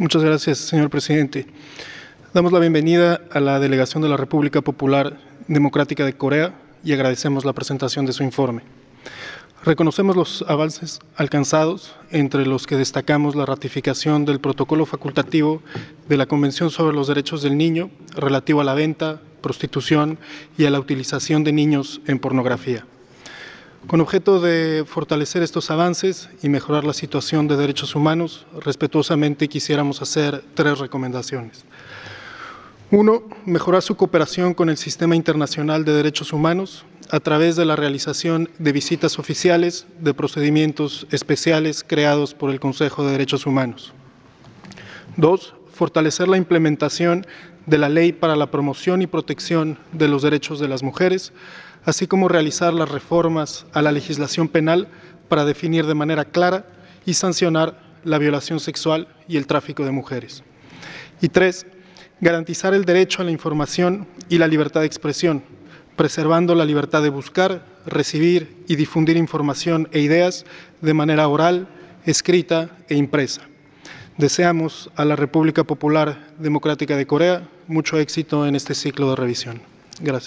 Muchas gracias, señor presidente. Damos la bienvenida a la delegación de la República Popular Democrática de Corea y agradecemos la presentación de su informe. Reconocemos los avances alcanzados, entre los que destacamos la ratificación del protocolo facultativo de la Convención sobre los Derechos del Niño relativo a la venta, prostitución y a la utilización de niños en pornografía. Con objeto de fortalecer estos avances y mejorar la situación de derechos humanos, respetuosamente quisiéramos hacer 3 recomendaciones. 1. Mejorar su cooperación con el Sistema Internacional de Derechos Humanos a través de la realización de visitas oficiales de procedimientos especiales creados por el Consejo de Derechos Humanos. 2. Fortalecer la implementación de la Ley para la Promoción y Protección de los Derechos de las Mujeres, así como realizar las reformas a la legislación penal para definir de manera clara y sancionar la violación sexual y el tráfico de mujeres. Y 3. Garantizar el derecho a la información y la libertad de expresión, preservando la libertad de buscar, recibir y difundir información e ideas de manera oral, escrita e impresa. Deseamos a la República Popular Democrática de Corea mucho éxito en este ciclo de revisión. Gracias.